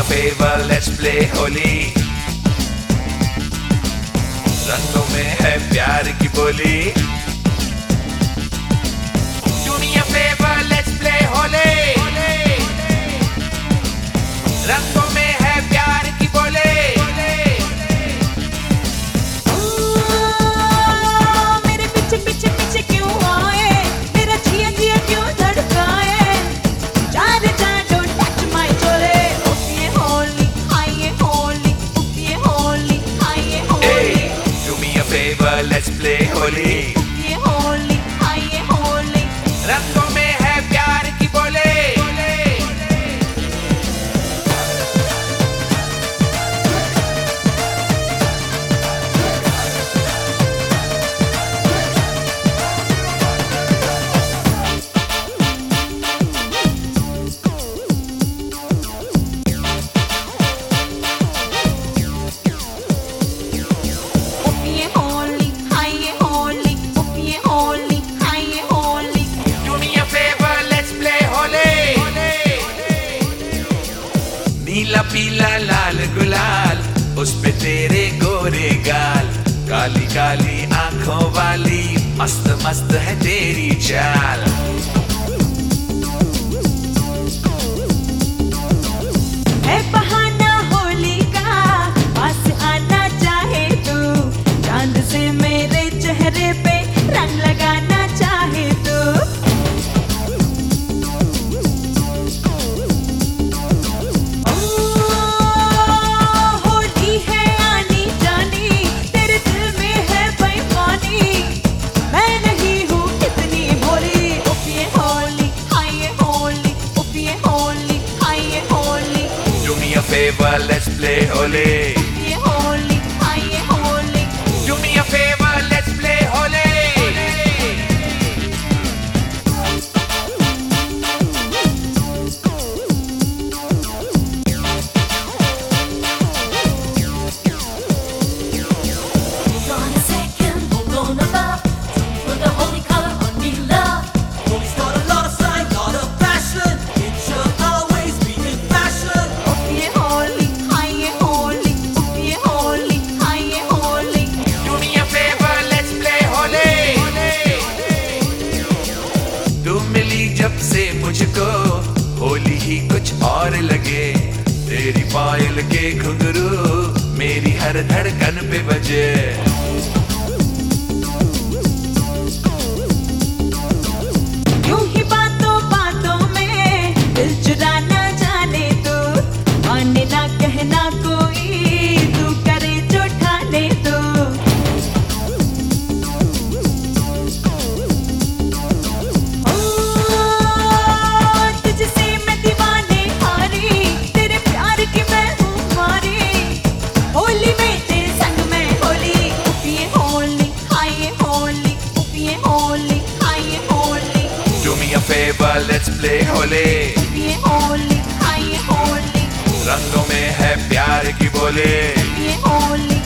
favor, let's play Holi. रंगों में है प्यार की बोली। Do me a favor, let's play Holi. रंगों में है प्यार की बोली। मेरे पीछे पीछे पीछे क्यों आए, मेरा जिया जिया क्यों धड़काए। चार चार don't touch my चोले। ये होली, हाय ये होली, ये होली, हाय ये Holi. Do me a favor, let's play Holi. ये होली, हाय ये होली। रंगों में है प्यार की बोली। ये होली, हाय ये होली, ये होली, हाय ये Holi. Do me a favor, let's play Holi. नीला पीला लाल गुलाल, उस पे तेरे गोरे गाल। काली काली आंखों वाली, मस्त मस्त है तेरी चाल। है बहाना होली का, पास आना चाहे तू। चांद से मेरे चेहरे पे रंग लगाना चाहे तू। होली है आनी जानी, तेरे दिल में है बेईमानी। मैं नहीं हूँ इतनी भोली। ये होली, हाय ये होली, ये होली, हाय ये Holi. Do me a favor, let's play Holi. ये होली, हाय ये Holi. Do me a favor, let's play Holi. Hold on a second, hold on above. Put the holy color on me, love. Holy's got a lot of slang, lot of passion. It should always be in fashion. ये होली, हाय ये होली, ये होली, हाय ये Holi. Do me a favor, let's play Holi. तू मिली जब से मुझको, होली ही कुछ और लगे। तेरी पायल के घुंघरू मेरी हर धड़कन पे बजे। यूं ही बातों बातों में दिल चुराना जाने तू। माने ना कहना कोई, तू करे जो ठाने तू। तुझसे मैं दीवाने हारी, तेरे प्यार की मैं हूँ मारी। होली में तेरे संग में होली। ये होली, हाय ये होली, ये होली, हाय ये Holi. Do me a favor, let's play Holi. ये होली, हाय ये होली। रंगों में है प्यार की बोली। ये होली,